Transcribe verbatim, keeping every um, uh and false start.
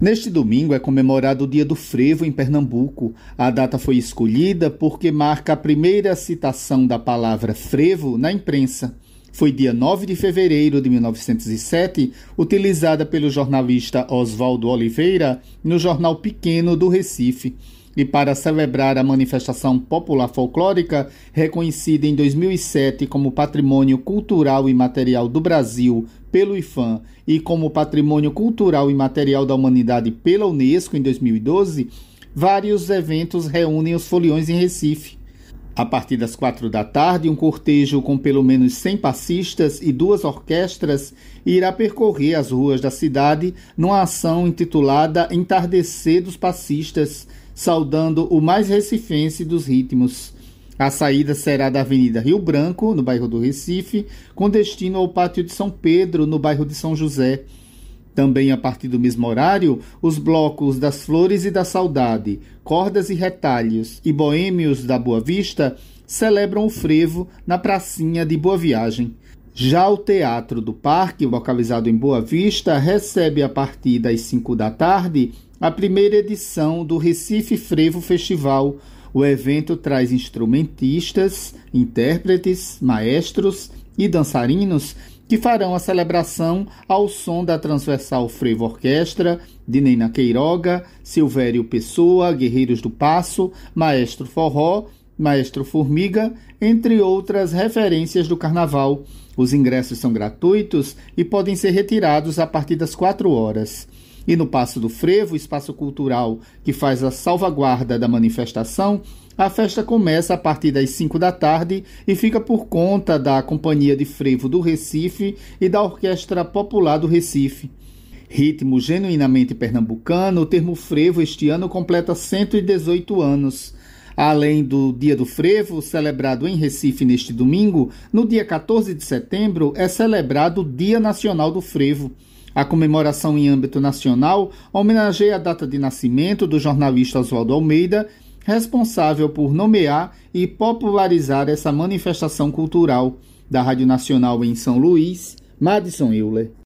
Neste domingo é comemorado o Dia do Frevo em Pernambuco. A data foi escolhida porque marca a primeira citação da palavra frevo na imprensa. Foi dia nove de fevereiro de mil novecentos e sete, utilizada pelo jornalista Oswaldo Oliveira no Jornal Pequeno do Recife. E para celebrar a manifestação popular folclórica, reconhecida em dois mil e sete como Patrimônio Cultural e Material do Brasil pelo IPHAN e como Patrimônio Cultural e Material da Humanidade pela Unesco em dois mil e doze, vários eventos reúnem os foliões em Recife. A partir das quatro da tarde, um cortejo com pelo menos cem passistas e duas orquestras irá percorrer as ruas da cidade numa ação intitulada Entardecer dos Passistas, saudando o mais recifense dos ritmos. A saída será da Avenida Rio Branco, no bairro do Recife, com destino ao Pátio de São Pedro, no bairro de São José. Também a partir do mesmo horário, os blocos das Flores e da Saudade, Cordas e Retalhos e Boêmios da Boa Vista celebram o frevo na pracinha de Boa Viagem. Já o Teatro do Parque, localizado em Boa Vista, recebe a partir das cinco da tarde a primeira edição do Recife Frevo Festival. O evento traz instrumentistas, intérpretes, maestros e dançarinos que farão a celebração ao som da Transversal Frevo Orquestra, de Nena Queiroga, Silvério Pessoa, Guerreiros do Passo, Maestro Forró, Maestro Formiga, entre outras referências do carnaval. Os ingressos são gratuitos e podem ser retirados a partir das quatro horas. E no Passo do Frevo, espaço cultural que faz a salvaguarda da manifestação, a festa começa a partir das cinco da tarde e fica por conta da Companhia de Frevo do Recife e da Orquestra Popular do Recife. Ritmo genuinamente pernambucano, o termo frevo este ano completa cento e dezoito anos. Além do Dia do Frevo, celebrado em Recife neste domingo, no dia quatorze de setembro é celebrado o Dia Nacional do Frevo. A comemoração em âmbito nacional homenageia a data de nascimento do jornalista Oswaldo Almeida, responsável por nomear e popularizar essa manifestação cultural. Da Rádio Nacional em São Luís, Madison Euler.